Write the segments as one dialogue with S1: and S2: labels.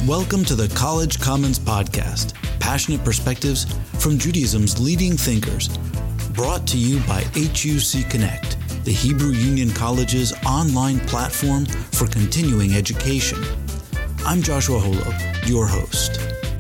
S1: Welcome to the College Commons Podcast, passionate perspectives from Judaism's leading thinkers, brought to you by HUC Connect, the Hebrew Union College's online platform for continuing education. I'm Joshua Holub, your host.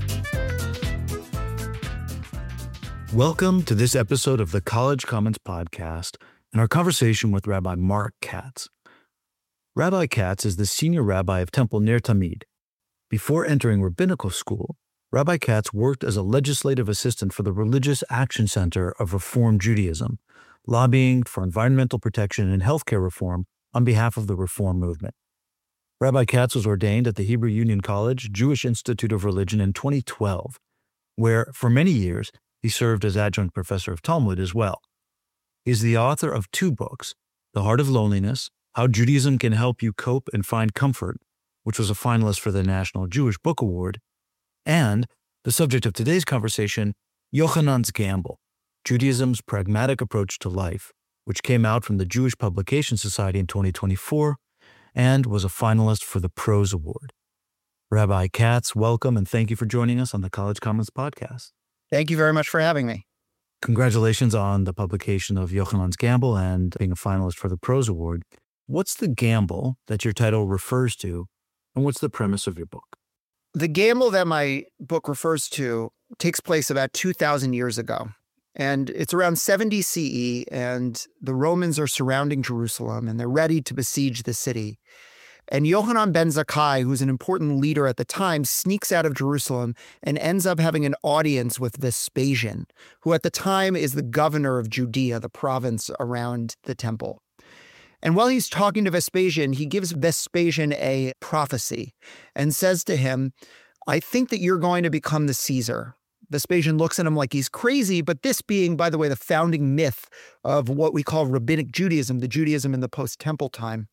S1: Welcome to this episode of the College Commons Podcast and our conversation with Rabbi Mark Katz. Rabbi Katz is the senior rabbi of Temple Ner Tamid. Before entering rabbinical school, Rabbi Katz worked as a legislative assistant for the Religious Action Center of Reform Judaism, lobbying for environmental protection and healthcare reform on behalf of the Reform movement. Rabbi Katz was ordained at the Hebrew Union College Jewish Institute of Religion in 2012, where for many years he served as adjunct professor of Talmud as well. He is the author of two books, The Heart of Loneliness, How Judaism Can Help You Cope and Find Comfort, which was a finalist for the National Jewish Book Award, and the subject of today's conversation, Yochanan's Gamble, Judaism's Pragmatic Approach to Life, which came out from the Jewish Publication Society in 2024 and was a finalist for the Prose Award. Rabbi Katz, welcome and thank you for joining us on the College Commons Podcast.
S2: Thank you very much for having me.
S1: Congratulations on the publication of Yochanan's Gamble and being a finalist for the Prose Award. What's the gamble that your title refers to, and what's the premise of your book?
S2: The gamble that my book refers to takes place about 2,000 years ago. And it's around 70 CE, and the Romans are surrounding Jerusalem, and they're ready to besiege the city. And Yochanan ben Zakkai, who's an important leader at the time, sneaks out of Jerusalem and ends up having an audience with Vespasian, who at the time is the governor of Judea, the province around the temple. And while he's talking to Vespasian, he gives Vespasian a prophecy and says to him, I think that you're going to become the Caesar. Vespasian looks at him like he's crazy, but this being, by the way, the founding myth of what we call Rabbinic Judaism, the Judaism in the post-temple time.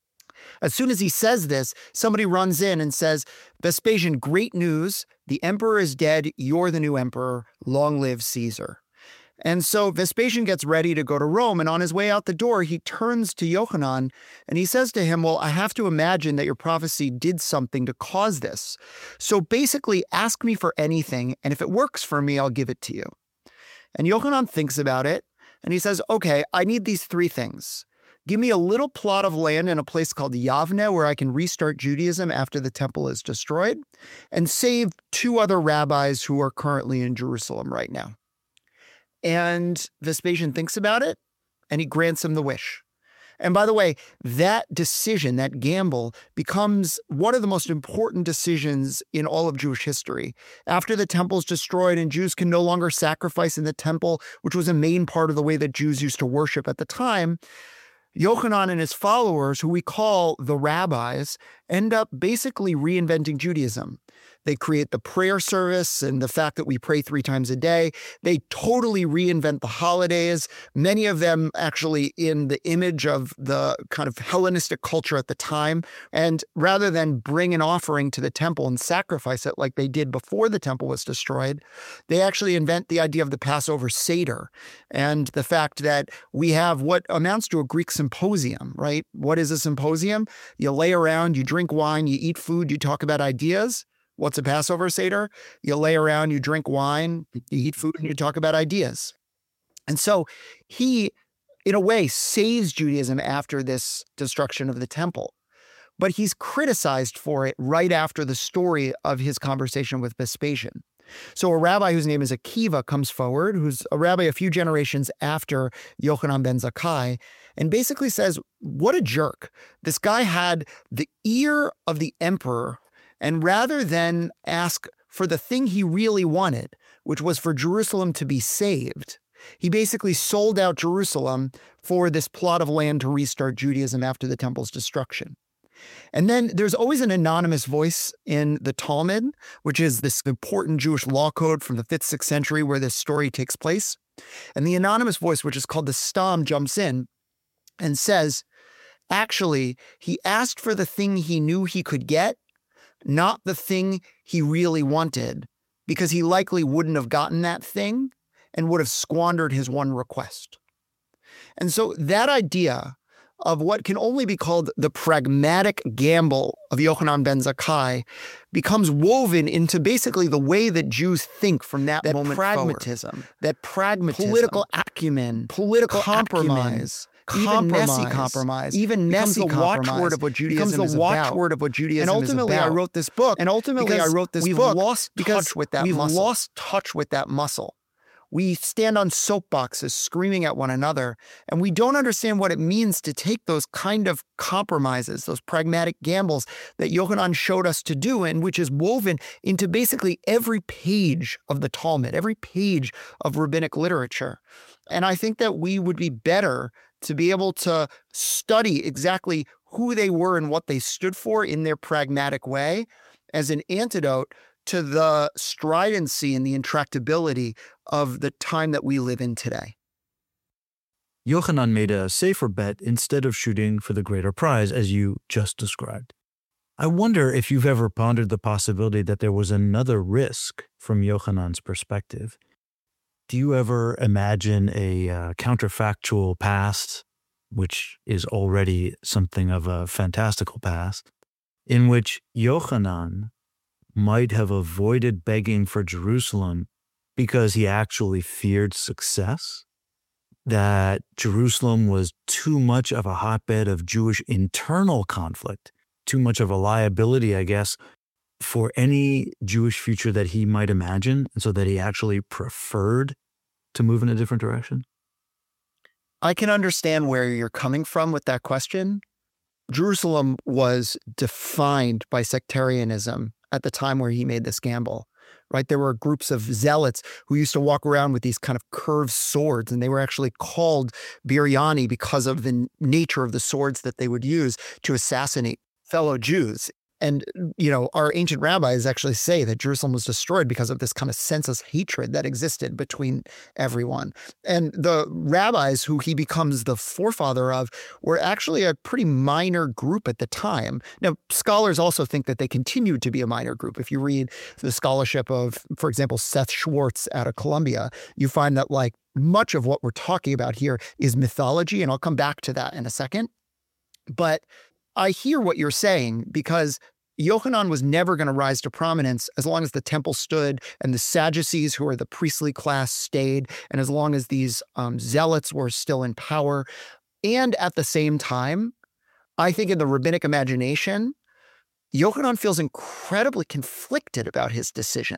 S2: As soon as he says this, somebody runs in and says, Vespasian, great news. The emperor is dead. You're the new emperor. Long live Caesar. And so Vespasian gets ready to go to Rome, and on his way out the door, he turns to Yochanan and he says to him, well, I have to imagine that your prophecy did something to cause this. So basically, ask me for anything, and if it works for me, I'll give it to you. And Yochanan thinks about it, and he says, okay, I need these three things. Give me a little plot of land in a place called Yavne where I can restart Judaism after the temple is destroyed, and save two other rabbis who are currently in Jerusalem right now. And Vespasian thinks about it, and he grants him the wish. And by the way, that decision, that gamble, becomes one of the most important decisions in all of Jewish history. After the temple is destroyed and Jews can no longer sacrifice in the temple, which was a main part of the way that Jews used to worship at the time, Yochanan and his followers, who we call the rabbis, end up basically reinventing Judaism. They create the prayer service and the fact that we pray 3 times a day. They totally reinvent the holidays, many of them actually in the image of the kind of Hellenistic culture at the time. And rather than bring an offering to the temple and sacrifice it like they did before the temple was destroyed, they actually invent the idea of the Passover Seder and the fact that we have what amounts to a Greek symposium, right? What is a symposium? You lay around, you drink wine, you eat food, you talk about ideas. What's a Passover Seder? You lay around, you drink wine, you eat food, and you talk about ideas. And so he, in a way, saves Judaism after this destruction of the temple. But he's criticized for it right after the story of his conversation with Vespasian. So a rabbi whose name is Akiva comes forward, who's a rabbi a few generations after Yochanan ben Zakkai, and basically says, what a jerk. This guy had the ear of the emperor, and rather than ask for the thing he really wanted, which was for Jerusalem to be saved, he basically sold out Jerusalem for this plot of land to restart Judaism after the temple's destruction. And then there's always an anonymous voice in the Talmud, which is this important Jewish law code from the 5th, 6th century where this story takes place. And the anonymous voice, which is called the Stam, jumps in and says, actually, he asked for the thing he knew he could get, not the thing he really wanted, because he likely wouldn't have gotten that thing and would have squandered his one request. And so that idea of what can only be called the pragmatic gamble of Yochanan ben Zakkai becomes woven into basically the way that Jews think from that moment
S1: pragmatism,
S2: forward. That pragmatism, political acumen, political compromise. Even messy compromise. Even messy compromise. The watchword of what Judaism is about. Watchword of what Judaism is about. And ultimately, I wrote this book. We've lost touch with that muscle. We stand on soapboxes screaming at one another, and we don't understand what it means to take those kind of compromises, those pragmatic gambles that Yochanan showed us to do, and which is woven into basically every page of the Talmud, every page of rabbinic literature. And I think that we would be better to be able to study exactly who they were and what they stood for in their pragmatic way as an antidote to the stridency and the intractability of the time that we live in today.
S1: Yochanan made a safer bet instead of shooting for the greater prize, as you just described. I wonder if you've ever pondered the possibility that there was another risk from Yochanan's perspective. Do you ever imagine a counterfactual past, which is already something of a fantastical past, in which Yochanan might have avoided begging for Jerusalem because he actually feared success? That Jerusalem was too much of a hotbed of Jewish internal conflict, too much of a liability, I guess, for any Jewish future that he might imagine, and so that he actually preferred to move in a different direction?
S2: I can understand where you're coming from with that question. Jerusalem was defined by sectarianism at the time where he made this gamble, right? There were groups of zealots who used to walk around with these kind of curved swords, and they were actually called biryani because of the nature of the swords that they would use to assassinate fellow Jews. And, our ancient rabbis actually say that Jerusalem was destroyed because of this kind of senseless hatred that existed between everyone. And the rabbis who he becomes the forefather of were actually a pretty minor group at the time. Now, scholars also think that they continued to be a minor group. If you read the scholarship of, for example, Seth Schwartz out of Columbia, you find that much of what we're talking about here is mythology, and I'll come back to that in a second. But I hear what you're saying, because Yochanan was never going to rise to prominence as long as the temple stood and the Sadducees, who are the priestly class, stayed, and as long as these zealots were still in power. And at the same time, I think in the rabbinic imagination, Yochanan feels incredibly conflicted about his decision.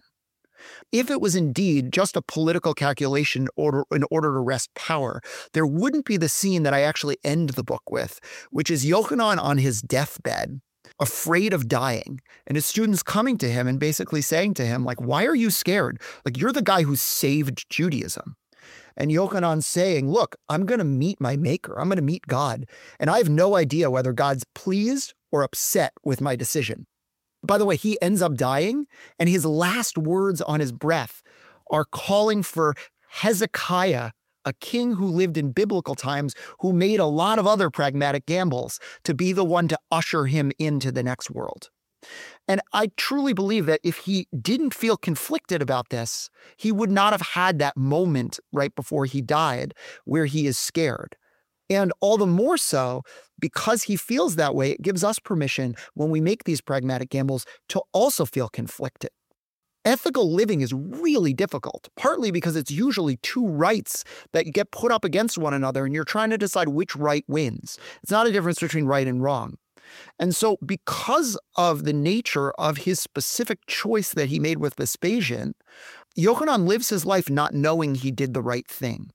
S2: If it was indeed just a political calculation in order to wrest power, there wouldn't be the scene that I actually end the book with, which is Yochanan on his deathbed, afraid of dying, and his students coming to him and basically saying to him, why are you scared? You're the guy who saved Judaism. And Yochanan saying, look, I'm going to meet my maker. I'm going to meet God. And I have no idea whether God's pleased or upset with my decision. By the way, he ends up dying, and his last words on his breath are calling for Hezekiah, a king who lived in biblical times, who made a lot of other pragmatic gambles, to be the one to usher him into the next world. And I truly believe that if he didn't feel conflicted about this, he would not have had that moment right before he died where he is scared. And all the more so, because he feels that way, it gives us permission when we make these pragmatic gambles to also feel conflicted. Ethical living is really difficult, partly because it's usually two rights that get put up against one another, and you're trying to decide which right wins. It's not a difference between right and wrong. And so because of the nature of his specific choice that he made with Vespasian, Yochanan lives his life not knowing he did the right thing.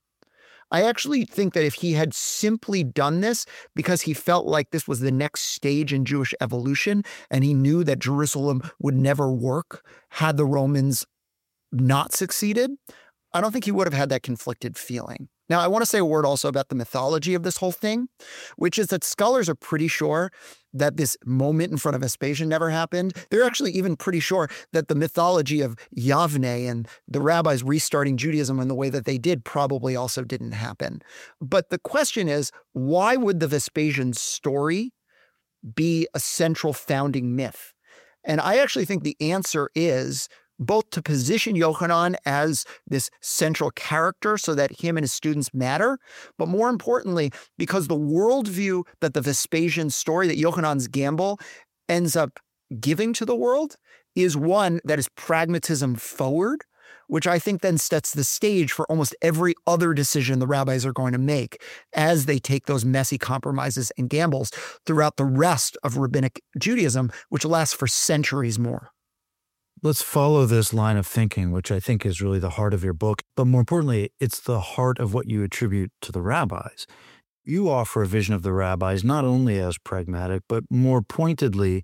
S2: I actually think that if he had simply done this because he felt like this was the next stage in Jewish evolution, and he knew that Jerusalem would never work had the Romans not succeeded, I don't think he would have had that conflicted feeling. Now, I want to say a word also about the mythology of this whole thing, which is that scholars are pretty sure that this moment in front of Vespasian never happened. They're actually even pretty sure that the mythology of Yavne and the rabbis restarting Judaism in the way that they did probably also didn't happen. But the question is, why would the Vespasian story be a central founding myth? And I actually think the answer is both to position Yochanan as this central character so that him and his students matter, but more importantly, because the worldview that the Vespasian story, that Yochanan's gamble ends up giving to the world, is one that is pragmatism forward, which I think then sets the stage for almost every other decision the rabbis are going to make as they take those messy compromises and gambles throughout the rest of rabbinic Judaism, which lasts for centuries more.
S1: Let's follow this line of thinking, which I think is really the heart of your book. But more importantly, it's the heart of what you attribute to the rabbis. You offer a vision of the rabbis not only as pragmatic, but more pointedly,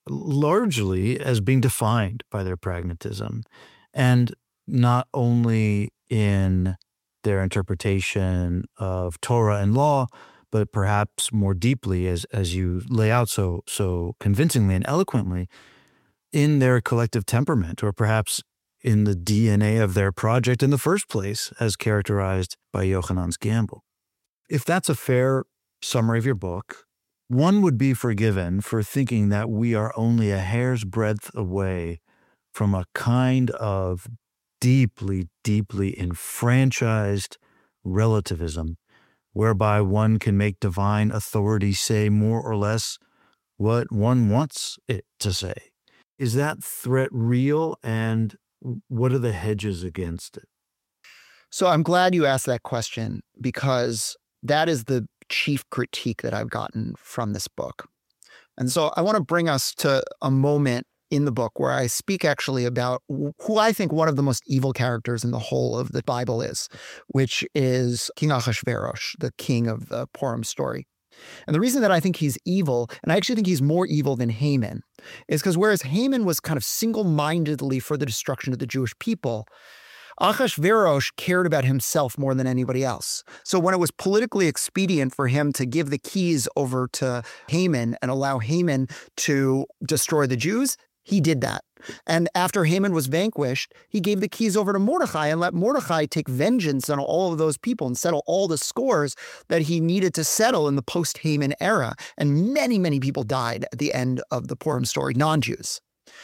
S1: largely as being defined by their pragmatism. And not only in their interpretation of Torah and law, but perhaps more deeply, as you lay out so convincingly and eloquently, in their collective temperament, or perhaps in the DNA of their project in the first place, as characterized by Yochanan's gamble. If that's a fair summary of your book, one would be forgiven for thinking that we are only a hair's breadth away from a kind of deeply, deeply enfranchised relativism, whereby one can make divine authority say more or less what one wants it to say. Is that threat real, and what are the hedges against it?
S2: So I'm glad you asked that question, because that is the chief critique that I've gotten from this book. And so I want to bring us to a moment in the book where I speak actually about who I think one of the most evil characters in the whole of the Bible is, which is King Ahasuerus, the king of the Purim story. And the reason that I think he's evil, and I actually think he's more evil than Haman, is because whereas Haman was kind of single-mindedly for the destruction of the Jewish people, Ahasuerus cared about himself more than anybody else. So when it was politically expedient for him to give the keys over to Haman and allow Haman to destroy the Jews, he did that. And after Haman was vanquished, he gave the keys over to Mordecai and let Mordecai take vengeance on all of those people and settle all the scores that he needed to settle in the post-Haman era. And many, many people died at the end of the Purim story, non-Jews.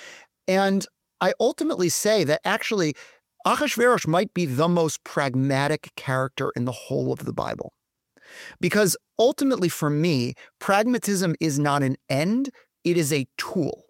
S2: And I ultimately say that actually Ahasuerus might be the most pragmatic character in the whole of the Bible. Because ultimately for me, pragmatism is not an end, it is a tool.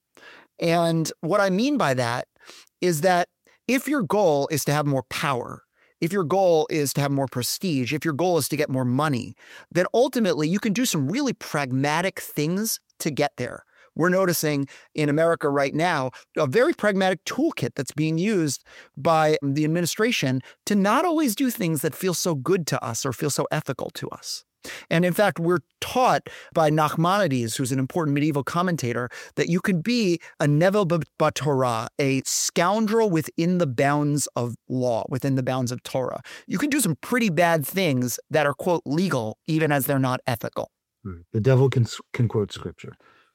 S2: And what I mean by that is that if your goal is to have more power, if your goal is to have more prestige, if your goal is to get more money, then ultimately you can do some really pragmatic things to get there. We're noticing in America right now a very pragmatic toolkit that's being used by the administration to not always do things that feel so good to us or feel so ethical to us. And in fact, we're taught by Nachmanides, who's an important medieval commentator, that you can be a nevel b'Torah, a scoundrel within the bounds of law, within the bounds of Torah. You can do some pretty bad things that are, quote, legal, even as they're not ethical.
S1: The devil can quote scripture.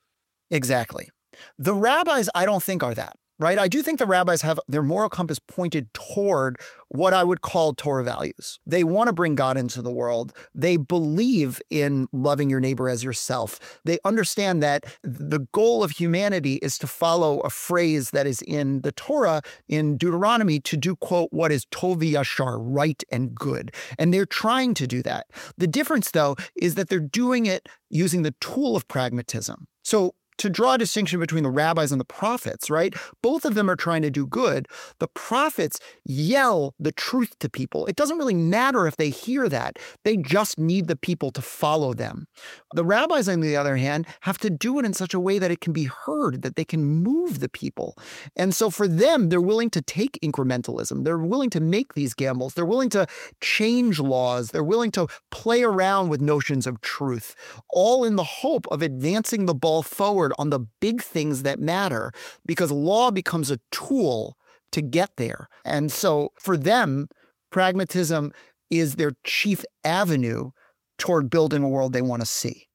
S2: Exactly. The rabbis, I don't think, are that. Right? I do think the rabbis have their moral compass pointed toward what I would call Torah values. They want to bring God into the world. They believe in loving your neighbor as yourself. They understand that the goal of humanity is to follow a phrase that is in the Torah, in Deuteronomy, to do, quote, what is tov v'yashar, right and good. And they're trying to do that. The difference, though, is that they're doing it using the tool of pragmatism. So to draw a distinction between the rabbis and the prophets, right? Both of them are trying to do good. The prophets yell the truth to people. It doesn't really matter if they hear that. They just need the people to follow them. The rabbis, on the other hand, have to do it in such a way that it can be heard, that they can move the people. And so for them, they're willing to take incrementalism. They're willing to make these gambles. They're willing to change laws. They're willing to play around with notions of truth, all in the hope of advancing the ball forward on the big things that matter, because law becomes a tool to get there. And so for them, pragmatism is their chief avenue toward building a world they want to see.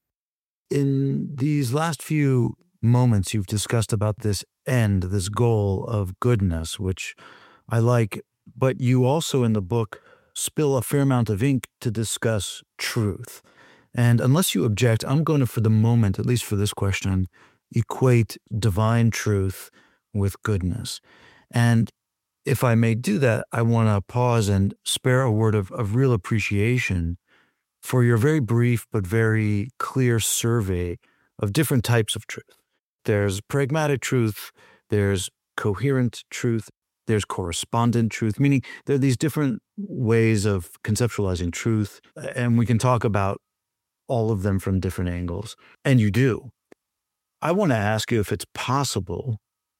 S1: In these last few moments, you've discussed about this end, this goal of goodness, which I like, but you also in the book spill a fair amount of ink to discuss truth. And unless you object, I'm going to, for the moment, at least for this question, equate divine truth with goodness. And if I may do that, I want to pause and spare a word of real appreciation for your very brief but very clear survey of different types of truth. There's pragmatic truth, there's coherent truth, there's correspondent truth, meaning there are these different ways of conceptualizing truth, and we can talk about all of them from different angles. And you do. I want to ask you if it's possible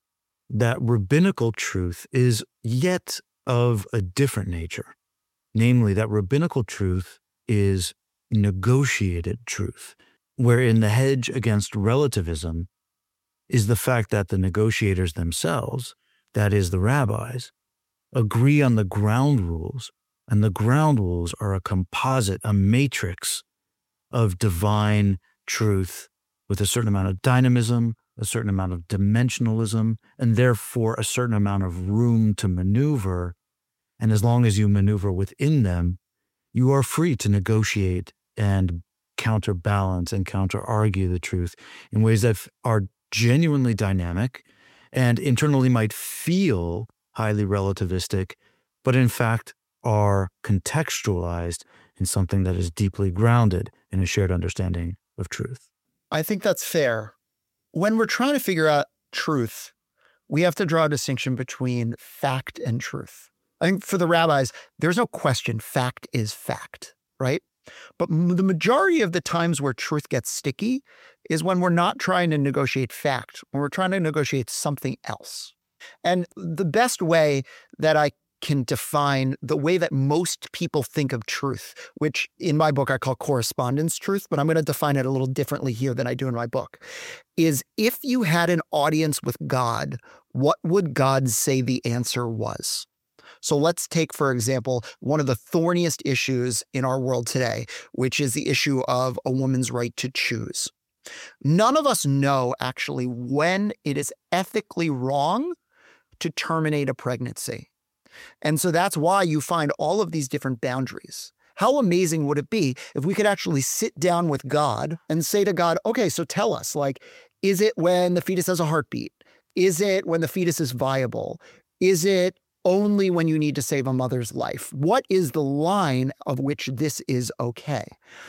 S1: that rabbinical truth is yet of a different nature, namely that rabbinical truth is negotiated truth, wherein the hedge against relativism is the fact that the negotiators themselves, that is the rabbis, agree on the ground rules, and the ground rules are a composite, a matrix of divine truth with a certain amount of dynamism, a certain amount of dimensionalism, and therefore a certain amount of room to maneuver. And as long as you maneuver within them, you are free to negotiate and counterbalance and counter-argue the truth in ways that are genuinely dynamic and internally might feel highly relativistic, but in fact are contextualized in something that is deeply grounded in a shared understanding of truth.
S2: I think that's fair. When we're trying to figure out truth, we have to draw a distinction between fact and truth. I think for the rabbis, there's no question fact is fact, right? But the majority of the times where truth gets sticky is when we're not trying to negotiate fact, when we're trying to negotiate something else. And the best way that I can define the way that most people think of truth, which in my book I call correspondence truth, but I'm going to define it a little differently here than I do in my book, is if you had an audience with God, what would God say the answer was? So let's take, for example, one of the thorniest issues in our world today, which is the issue of a woman's right to choose. None of us know actually when it is ethically wrong to terminate a pregnancy. And so that's why you find all of these different boundaries. How amazing would it be if we could actually sit down with God and say to God, okay, so tell us, like, is it when the fetus has a heartbeat? Is it when the fetus is viable? Is it only when you need to save a mother's life? What is the line of which this is okay?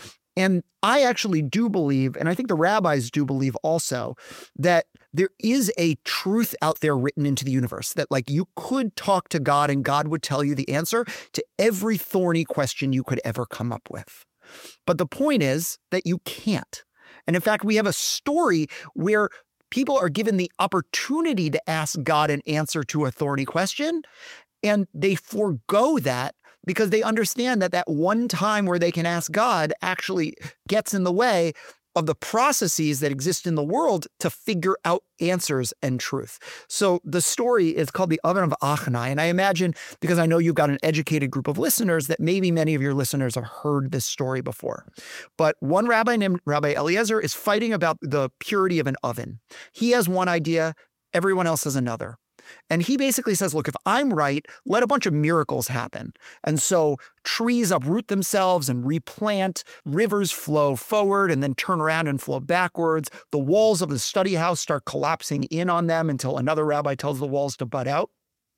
S2: And I actually do believe, and I think the rabbis do believe also, that there is a truth out there written into the universe, that like you could talk to God and God would tell you the answer to every thorny question you could ever come up with. But the point is that you can't. And in fact, we have a story where people are given the opportunity to ask God an answer to a thorny question, and they forego that because they understand that that one time where they can ask God actually gets in the way of the processes that exist in the world to figure out answers and truth. So the story is called the Oven of Achnai. And I imagine, because I know you've got an educated group of listeners, that maybe many of your listeners have heard this story before. But one rabbi named Rabbi Eliezer is fighting about the purity of an oven. He has one idea, everyone else has another. And he basically says, look, if I'm right, let a bunch of miracles happen. And so trees uproot themselves and replant, rivers flow forward and then turn around and flow backwards. The walls of the study house start collapsing in on them until another rabbi tells the walls to butt out.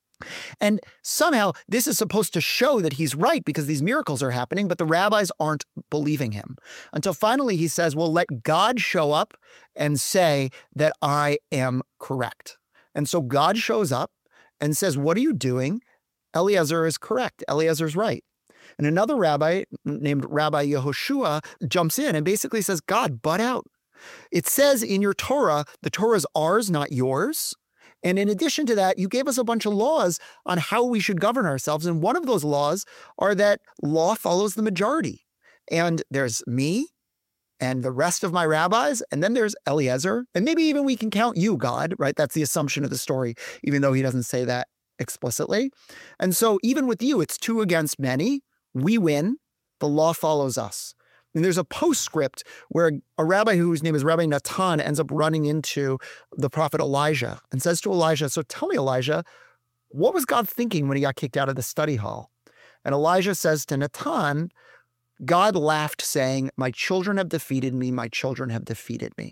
S2: And somehow this is supposed to show that he's right because these miracles are happening, but the rabbis aren't believing him. Until finally he says, well, let God show up and say that I am correct. And so God shows up and says, what are you doing? Eliezer is correct. Eliezer's right. And another rabbi named Rabbi Yehoshua jumps in and basically says, God, butt out. It says in your Torah, the Torah is ours, not yours. And in addition to that, you gave us a bunch of laws on how we should govern ourselves. And one of those laws are that law follows the majority. And there's me and the rest of my rabbis, and then there's Eliezer, and maybe even we can count you, God, right? That's the assumption of the story, even though he doesn't say that explicitly. And so even with you, it's 2 against many. We win. The law follows us. And there's a postscript where a rabbi whose name is Rabbi Natan ends up running into the prophet Elijah and says to Elijah, so tell me, Elijah, what was God thinking when he got kicked out of the study hall? And Elijah says to Natan, God laughed, saying, my children have defeated me. My children have defeated me.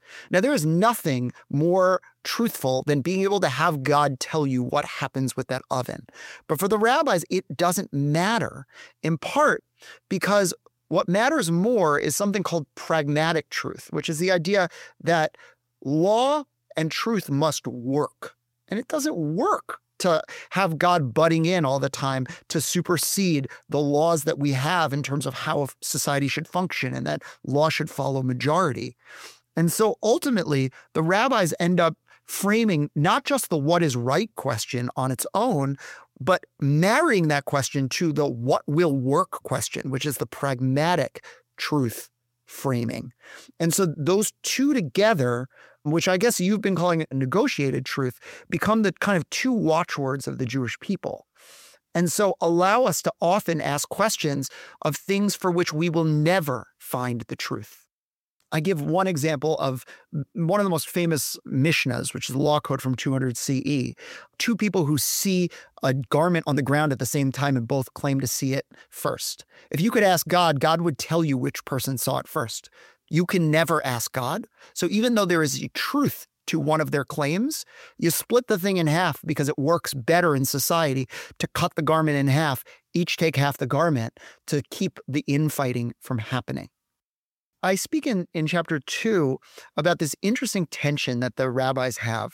S2: Now, there is nothing more truthful than being able to have God tell you what happens with that oven. But for the rabbis, it doesn't matter, in part because what matters more is something called pragmatic truth, which is the idea that law and truth must work. And it doesn't work to have God butting in all the time to supersede the laws that we have in terms of how a society should function and that law should follow majority. And so ultimately, the rabbis end up framing not just the what is right question on its own, but marrying that question to the what will work question, which is the pragmatic truth framing. And so those two together, which I guess you've been calling it negotiated truth, become the kind of two watchwords of the Jewish people. And so allow us to often ask questions of things for which we will never find the truth. I give one example of one of the most famous Mishnahs, which is the law code from 200 CE. Two people who see a garment on the ground at the same time and both claim to see it first. If you could ask God, God would tell you which person saw it first. You can never ask God. So even though there is a truth to one of their claims, you split the thing in half because it works better in society to cut the garment in half, each take half the garment to keep the infighting from happening. I speak in chapter 2 about this interesting tension that the rabbis have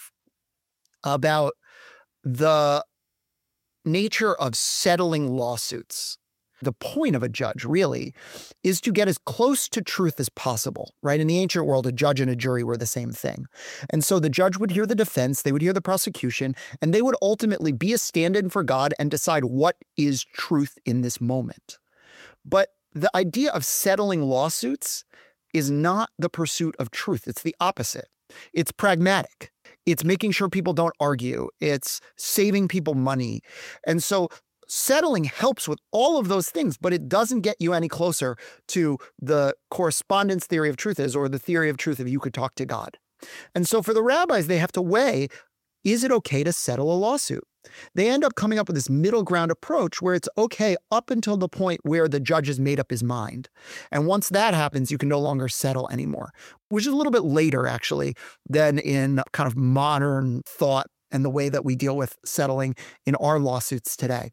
S2: about the nature of settling lawsuits. The point of a judge, really, is to get as close to truth as possible, right? In the ancient world, a judge and a jury were the same thing. And so the judge would hear the defense, they would hear the prosecution, and they would ultimately be a stand-in for God and decide what is truth in this moment. But the idea of settling lawsuits is not the pursuit of truth. It's the opposite. It's pragmatic. It's making sure people don't argue. It's saving people money. And so settling helps with all of those things, but it doesn't get you any closer to the correspondence theory of truth is, or the theory of truth if you could talk to God. And so for the rabbis, they have to weigh, is it okay to settle a lawsuit? They end up coming up with this middle ground approach where it's okay up until the point where the judge has made up his mind. And once that happens, you can no longer settle anymore, which is a little bit later, actually, than in kind of modern thought and the way that we deal with settling in our lawsuits today.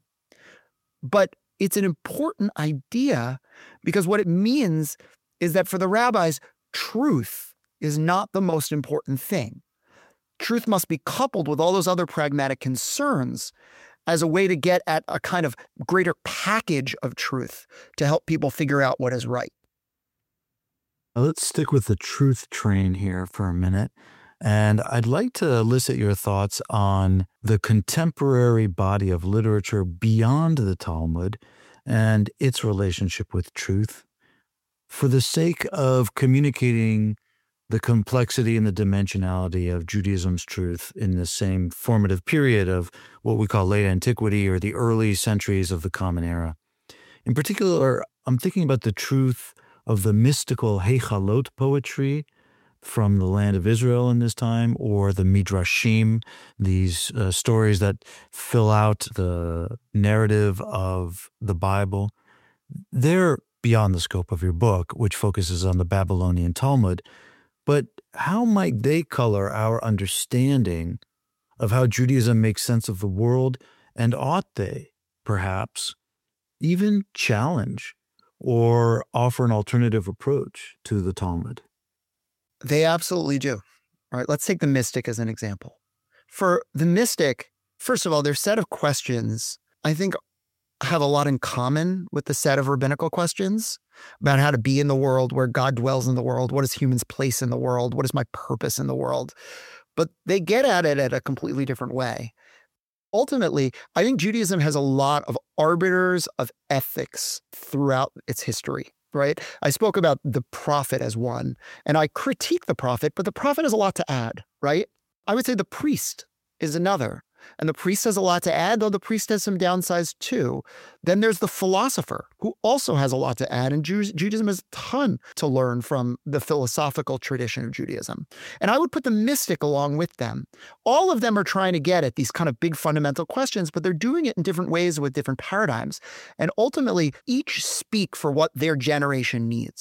S2: But it's an important idea because what it means is that for the rabbis, truth is not the most important thing. Truth must be coupled with all those other pragmatic concerns as a way to get at a kind of greater package of truth to help people figure out what is right.
S1: Now, let's stick with the truth train here for a minute. And I'd like to elicit your thoughts on the contemporary body of literature beyond the Talmud and its relationship with truth. For the sake of communicating the complexity and the dimensionality of Judaism's truth in the same formative period of what we call late antiquity or the early centuries of the Common Era. In particular, I'm thinking about the truth of the mystical Heichalot poetry from the land of Israel in this time, or the Midrashim, these stories that fill out the narrative of the Bible. They're beyond the scope of your book, which focuses on the Babylonian Talmud. But how might they color our understanding of how Judaism makes sense of the world, and ought they, perhaps, even challenge or offer an alternative approach to the Talmud?
S2: They absolutely do. All right, let's take the mystic as an example. For the mystic, first of all, their set of questions, I think, have a lot in common with the set of rabbinical questions about how to be in the world, where God dwells in the world, what is humans' place in the world, what is my purpose in the world. But they get at it at a completely different way. Ultimately, I think Judaism has a lot of arbiters of ethics throughout its history, right? I spoke about the prophet as one, and I critique the prophet, but the prophet has a lot to add, right? I would say the priest is another. And the priest has a lot to add, though the priest has some downsides too. Then there's the philosopher, who also has a lot to add. And Judaism has a ton to learn from the philosophical tradition of Judaism. And I would put the mystic along with them. All of them are trying to get at these kind of big fundamental questions, but they're doing it in different ways with different paradigms. And ultimately, each speak for what their generation needs.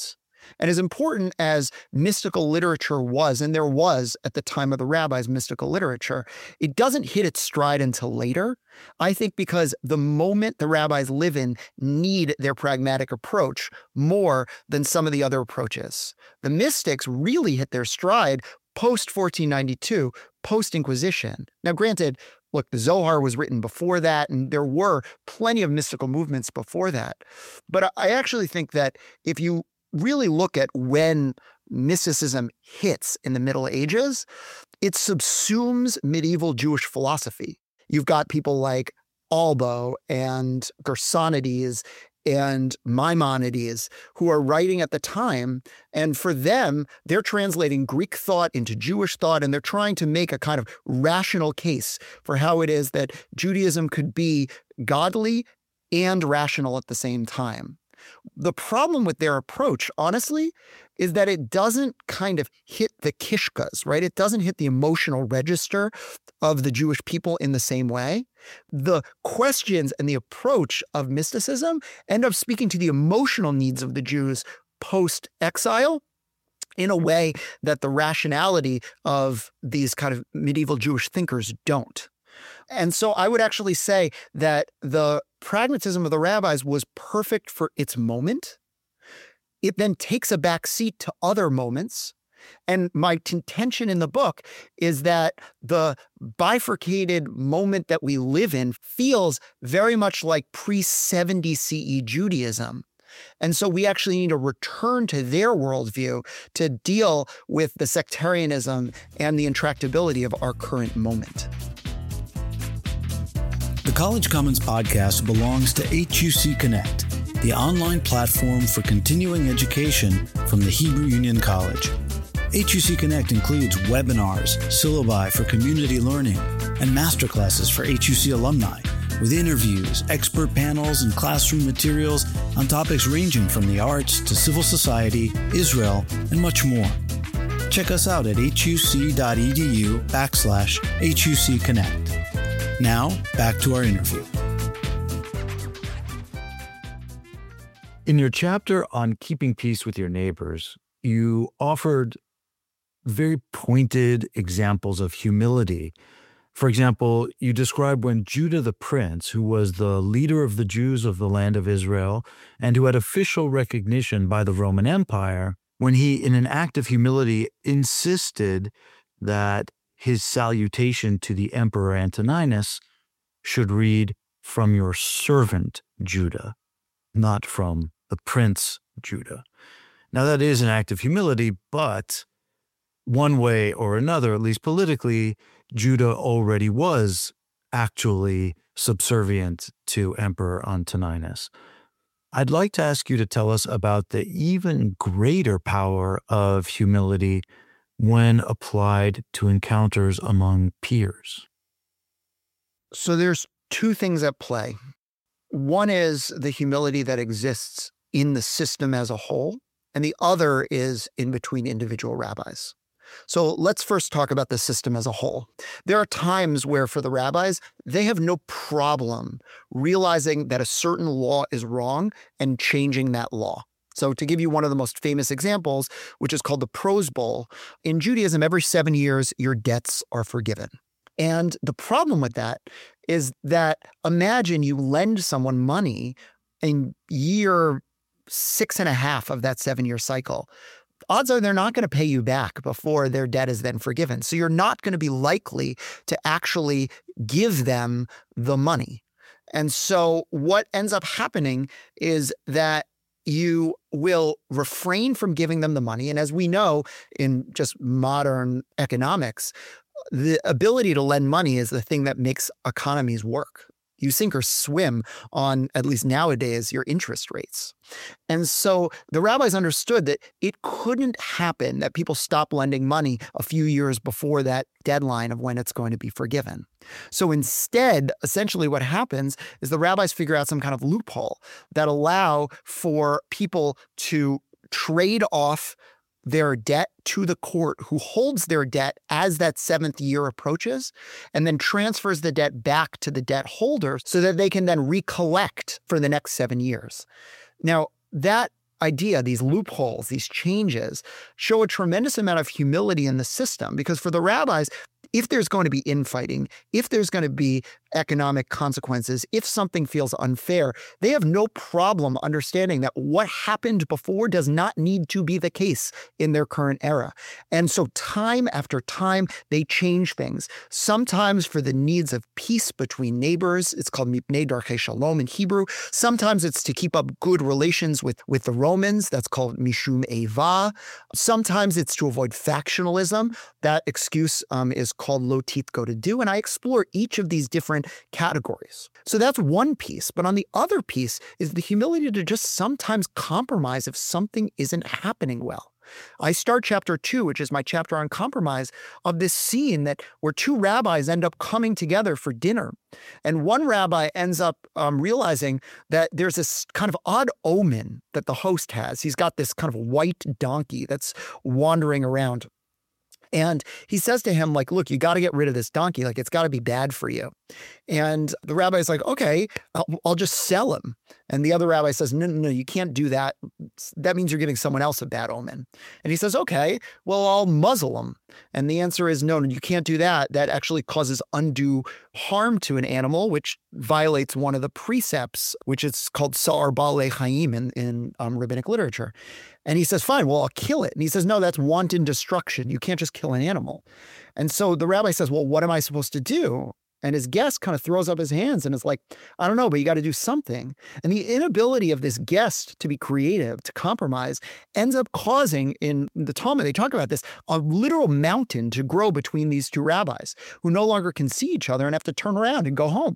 S2: And as important as mystical literature was, and there was at the time of the rabbis mystical literature, it doesn't hit its stride until later. I think because the moment the rabbis live in need their pragmatic approach more than some of the other approaches. The mystics really hit their stride post-1492, post-Inquisition. Now, granted, look, the Zohar was written before that, and there were plenty of mystical movements before that. But I actually think that if you really look at when mysticism hits in the Middle Ages, it subsumes medieval Jewish philosophy. You've got people like Albo and Gersonides and Maimonides who are writing at the time. And for them, they're translating Greek thought into Jewish thought, and they're trying to make a kind of rational case for how it is that Judaism could be godly and rational at the same time. The problem with their approach, honestly, is that it doesn't kind of hit the kishkas, right? It doesn't hit the emotional register of the Jewish people in the same way. The questions and the approach of mysticism end up speaking to the emotional needs of the Jews post-exile in a way that the rationality of these kind of medieval Jewish thinkers don't. And so I would actually say that the pragmatism of the rabbis was perfect for its moment. It then takes a back seat to other moments. And my contention in the book is that the bifurcated moment that we live in feels very much like pre-70 CE Judaism. And so we actually need to return to their worldview to deal with the sectarianism and the intractability of our current moment.
S1: The College Commons podcast belongs to HUC Connect, the online platform for continuing education from the Hebrew Union College. HUC Connect includes webinars, syllabi for community learning, and masterclasses for HUC alumni, with interviews, expert panels, and classroom materials on topics ranging from the arts to civil society, Israel, and much more. Check us out at huc.edu/HUC Connect. Now, back to our interview. In your chapter on keeping peace with your neighbors, you offered very pointed examples of humility. For example, you described when Judah the prince, who was the leader of the Jews of the land of Israel and who had official recognition by the Roman Empire, when he, in an act of humility, insisted that his salutation to the Emperor Antoninus should read, "From your servant Judah," not from the prince Judah. Now, that is an act of humility, but one way or another, at least politically, Judah already was actually subservient to Emperor Antoninus. I'd like to ask you to tell us about the even greater power of humility when applied to encounters among peers.
S2: So there's two things at play. One is the humility that exists in the system as a whole, and the other is in between individual rabbis. So let's first talk about the system as a whole. There are times where, for the rabbis, they have no problem realizing that a certain law is wrong and changing that law. So to give you one of the most famous examples, which is called the Prose Bowl, in Judaism, every 7 years, your debts are forgiven. And the problem with that is that imagine you lend someone money in year 6.5 of that 7-year cycle. Odds are they're not going to pay you back before their debt is then forgiven. So you're not going to be likely to actually give them the money. And so what ends up happening is that you will refrain from giving them the money. And as we know in just modern economics, the ability to lend money is the thing that makes economies work. You sink or swim on, at least nowadays, your interest rates. And so the rabbis understood that it couldn't happen that people stop lending money a few years before that deadline of when it's going to be forgiven. So instead, essentially what happens is the rabbis figure out some kind of loophole that allow for people to trade off their debt to the court, who holds their debt as that 7th year approaches, and then transfers the debt back to the debt holder so that they can then recollect for the next 7 years. Now, that idea, these loopholes, these changes, show a tremendous amount of humility in the system. Because for the rabbis, if there's going to be infighting, if there's going to be economic consequences, if something feels unfair, they have no problem understanding that what happened before does not need to be the case in their current era. And so time after time, they change things. Sometimes for the needs of peace between neighbors. It's called Mipnei Darchei Shalom in Hebrew. Sometimes it's to keep up good relations with the Romans. That's called Mishum Eva. Sometimes it's to avoid factionalism. That excuse is called Lo Titgo, to do. And I explore each of these different categories. So that's one piece. But on the other piece is the humility to just sometimes compromise if something isn't happening well. I start chapter 2, which is my chapter on compromise, of this scene where two rabbis end up coming together for dinner. And one rabbi ends up realizing that there's this kind of odd omen that the host has. He's got this kind of white donkey that's wandering around. And he says to him, like, look, you got to get rid of this donkey. Like, it's got to be bad for you. And the rabbi's like, okay, I'll just sell him. And the other rabbi says, no, you can't do that. That means you're giving someone else a bad omen. And he says, okay, well, I'll muzzle him. And the answer is, no, you can't do that. That actually causes undue harm to an animal, which violates one of the precepts, which is called Sa'ar Ba'alei Chaim in rabbinic literature. And he says, fine, well, I'll kill it. And he says, no, that's wanton destruction. You can't just kill an animal. And so the rabbi says, well, what am I supposed to do? And his guest kind of throws up his hands and is like, I don't know, but you got to do something. And the inability of this guest to be creative, to compromise, ends up causing, in the Talmud, they talk about this, a literal mountain to grow between these two rabbis who no longer can see each other and have to turn around and go home.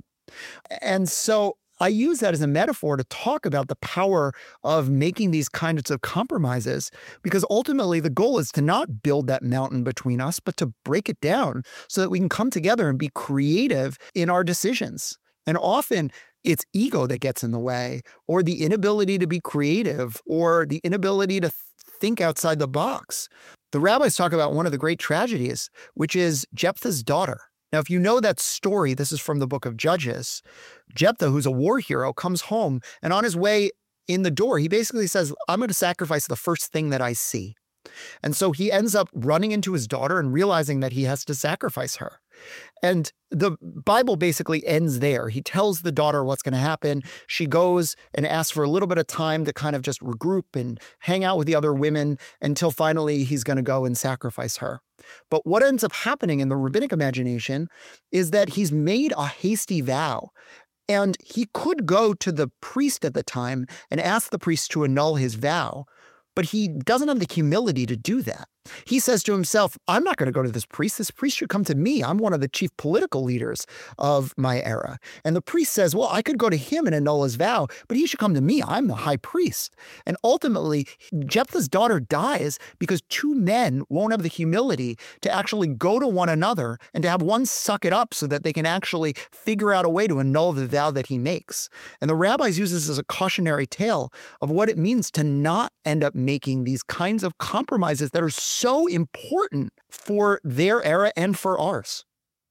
S2: And so I use that as a metaphor to talk about the power of making these kinds of compromises, because ultimately the goal is to not build that mountain between us, but to break it down so that we can come together and be creative in our decisions. And often it's ego that gets in the way, or the inability to be creative, or the inability to think outside the box. The rabbis talk about one of the great tragedies, which is Jephthah's daughter. Now, if you know that story, this is from the book of Judges. Jephthah, who's a war hero, comes home, and on his way in the door, he basically says, I'm going to sacrifice the first thing that I see. And so he ends up running into his daughter and realizing that he has to sacrifice her. And the Bible basically ends there. He tells the daughter what's going to happen. She goes and asks for a little bit of time to kind of just regroup and hang out with the other women until finally he's going to go and sacrifice her. But what ends up happening in the rabbinic imagination is that he's made a hasty vow. And he could go to the priest at the time and ask the priest to annul his vow, but he doesn't have the humility to do that. He says to himself, I'm not going to go to this priest. This priest should come to me. I'm one of the chief political leaders of my era. And the priest says, well, I could go to him and annul his vow, but he should come to me. I'm the high priest. And ultimately, Jephthah's daughter dies because two men won't have the humility to actually go to one another and to have one suck it up so that they can actually figure out a way to annul the vow that he makes. And the rabbis use this as a cautionary tale of what it means to not end up making these kinds of compromises that are so important for their era and for ours.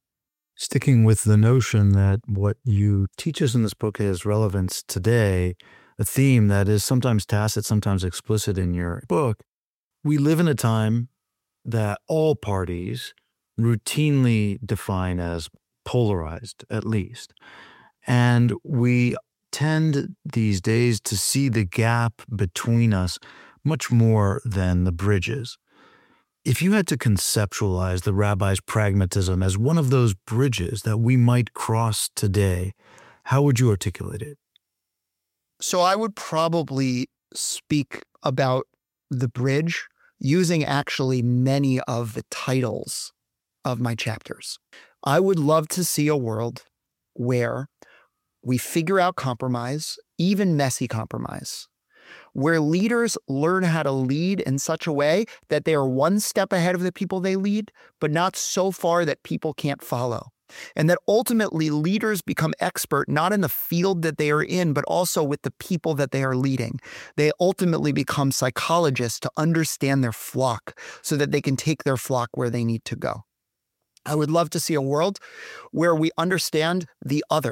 S1: Sticking with the notion that what you teach us in this book has relevance today, a theme that is sometimes tacit, sometimes explicit in your book, we live in a time that all parties routinely define as polarized, at least. And we tend these days to see the gap between us much more than the bridges. If you had to conceptualize the rabbi's pragmatism as one of those bridges that we might cross today, how would you articulate it?
S2: So I would probably speak about the bridge using actually many of the titles of my chapters. I would love to see a world where we figure out compromise, even messy compromise, where leaders learn how to lead in such a way that they are one step ahead of the people they lead, but not so far that people can't follow. And that ultimately leaders become expert not in the field that they are in, but also with the people that they are leading. They ultimately become psychologists to understand their flock so that they can take their flock where they need to go. I would love to see a world where we understand the other,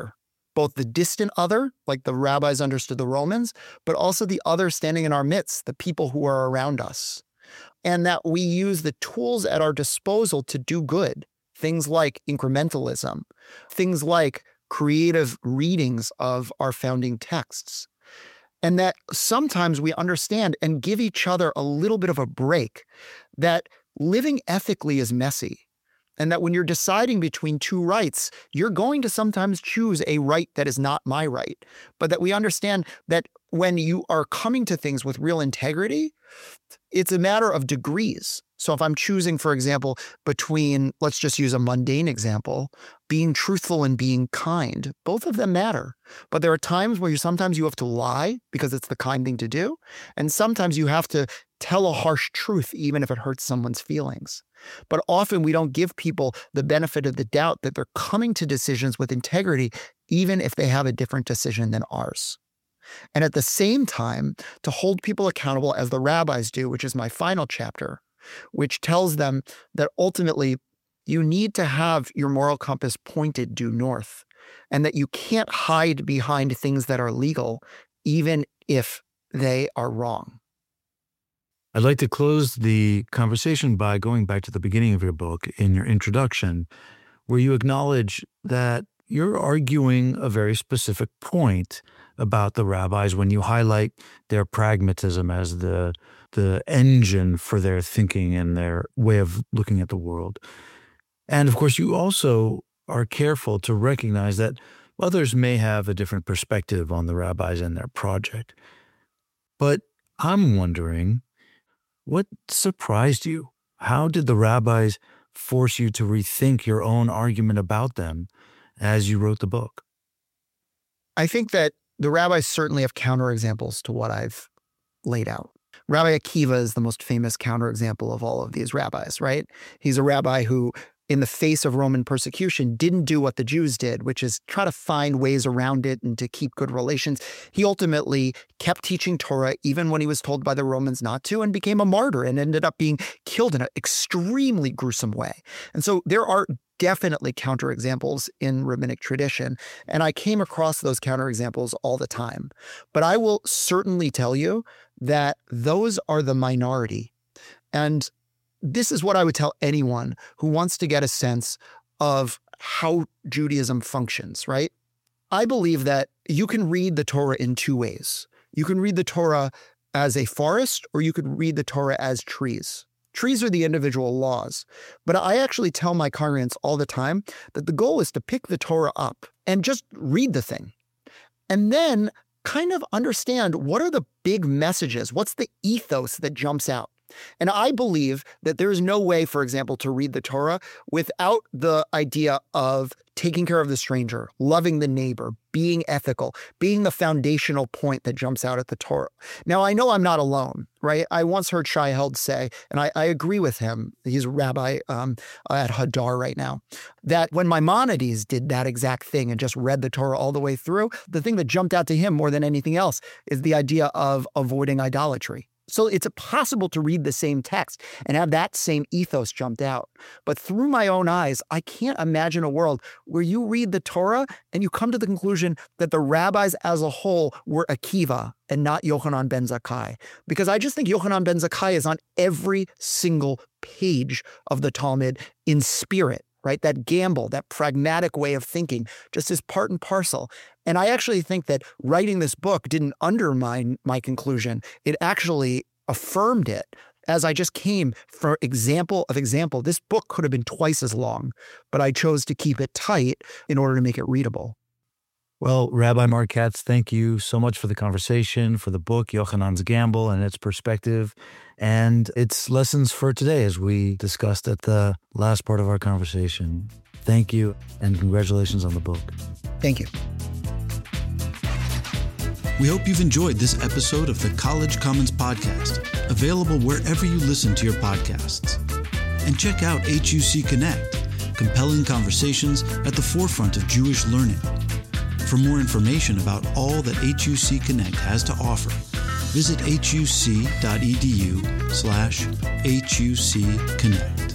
S2: both the distant other, like the rabbis understood the Romans, but also the other standing in our midst, the people who are around us. And that we use the tools at our disposal to do good. Things like incrementalism, things like creative readings of our founding texts. And that sometimes we understand and give each other a little bit of a break, that living ethically is messy. And that when you're deciding between two rights, you're going to sometimes choose a right that is not my right. But that we understand that when you are coming to things with real integrity, it's a matter of degrees. So if I'm choosing, for example, between, let's just use a mundane example, being truthful and being kind, both of them matter. But there are times where sometimes you have to lie because it's the kind thing to do. And sometimes you have to tell a harsh truth, even if it hurts someone's feelings. But often we don't give people the benefit of the doubt that they're coming to decisions with integrity, even if they have a different decision than ours. And at the same time, to hold people accountable as the rabbis do, which is my final chapter, which tells them that ultimately you need to have your moral compass pointed due north, and that you can't hide behind things that are legal, even if they are wrong.
S1: I'd like to close the conversation by going back to the beginning of your book in your introduction, where you acknowledge that you're arguing a very specific point about the rabbis when you highlight their pragmatism as the engine for their thinking and their way of looking at the world. And of course, you also are careful to recognize that others may have a different perspective on the rabbis and their project. But I'm wondering, what surprised you? How did the rabbis force you to rethink your own argument about them as you wrote the book?
S2: I think that the rabbis certainly have counterexamples to what I've laid out. Rabbi Akiva is the most famous counterexample of all of these rabbis, right? He's a rabbi who, in the face of Roman persecution, didn't do what the Jews did, which is try to find ways around it and to keep good relations. He ultimately kept teaching Torah even when he was told by the Romans not to, and became a martyr and ended up being killed in an extremely gruesome way. And so there are definitely counterexamples in rabbinic tradition, and I came across those counterexamples all the time. But I will certainly tell you that those are the minority. And this is what I would tell anyone who wants to get a sense of how Judaism functions, right? I believe that you can read the Torah in two ways. You can read the Torah as a forest, or you could read the Torah as trees. Trees are the individual laws. But I actually tell my congregants all the time that the goal is to pick the Torah up and just read the thing. And then kind of understand, what are the big messages? What's the ethos that jumps out? And I believe that there is no way, for example, to read the Torah without the idea of taking care of the stranger, loving the neighbor, being ethical, being the foundational point that jumps out at the Torah. Now, I know I'm not alone, right? I once heard Shai Held say, and I agree with him, he's a rabbi at Hadar right now, that when Maimonides did that exact thing and just read the Torah all the way through, the thing that jumped out to him more than anything else is the idea of avoiding idolatry. So it's possible to read the same text and have that same ethos jumped out. But through my own eyes, I can't imagine a world where you read the Torah and you come to the conclusion that the rabbis as a whole were Akiva and not Yochanan ben Zakkai. Because I just think Yochanan ben Zakkai is on every single page of the Talmud in spirit, right? That gamble, that pragmatic way of thinking just is part and parcel. And I actually think that writing this book didn't undermine my conclusion. It actually affirmed it. As I just came for example of example, this book could have been twice as long, but I chose to keep it tight in order to make it readable.
S1: Well, Rabbi Mark Katz, thank you so much for the conversation, for the book, Yochanan's Gamble and its perspective, and its lessons for today, as we discussed at the last part of our conversation. Thank you, and congratulations on the book.
S2: Thank you.
S3: We hope you've enjoyed this episode of the College Commons Podcast, available wherever you listen to your podcasts. And check out HUC Connect, compelling conversations at the forefront of Jewish learning. For more information about all that HUC Connect has to offer, visit huc.edu/HUC Connect.